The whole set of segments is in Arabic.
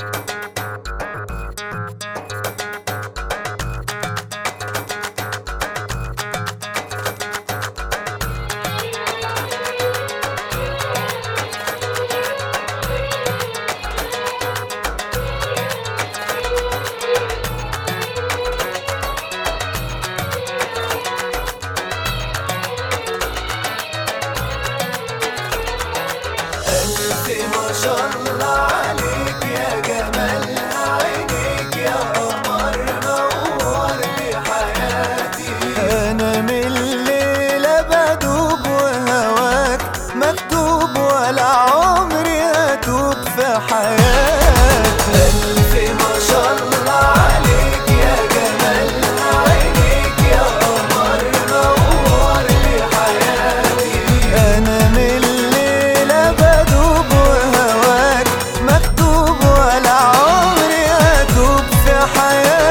ما شاء الله عليك يا جمال عينيك يا قمر نور لي حياتي. أنا من الليلة بدوب وهواك مكتوب ولا عمري هتوب في حياتي. ألف ما شاء الله عليك يا جمال عينيك يا قمر نور لي حياتي. أنا من الليلة بدوب وهواك مكتوب ولا عمري هتوب في حياتي.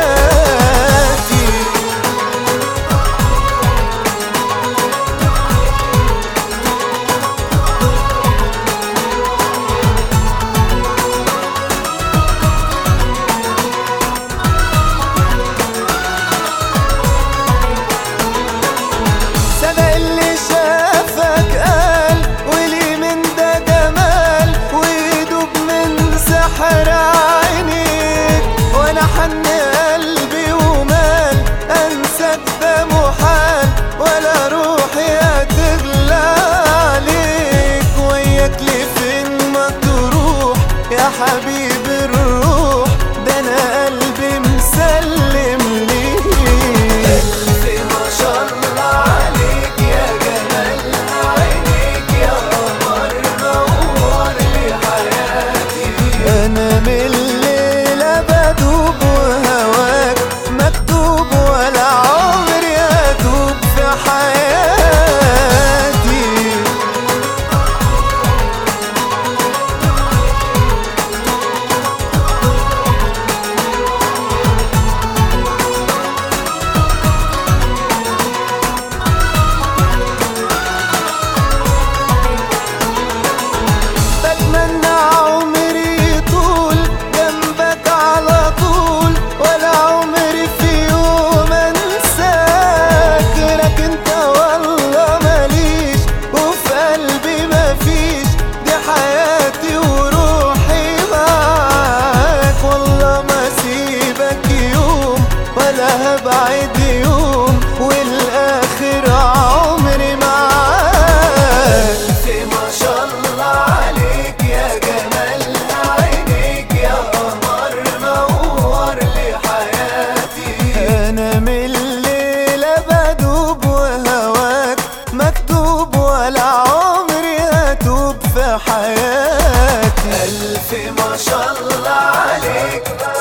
حن قلبي ومال انساك ده محال ولا روحي هتغلى عليك. وياك لفين ما تروح يا حبيب الروح ده انا قلبي مسلم ليك. ألف ما شاء الله عليك يا جمال عينيك يا قمر نور لي حياتي. انا من الليلة بدوب وهواك مكتوب ولا عمري هتوب في حياتي. بتمنى عمري يطول جنبك على طول ولا عمري في يوم انساك. غيرك انت والله ماليش وفي قلبي مفيش دي حياتي وروحي معاك. والله ما سيبك يوم ولا هبعد يوم والاخر عمري معاك. ألف ما شاء الله عليك يا جمال عينيك يا قمر نور لي حياتي. أنا من الليلة بدوب وهواك مكتوب ولا عمري هتوب في حياتي. ألف ما شاء الله عليك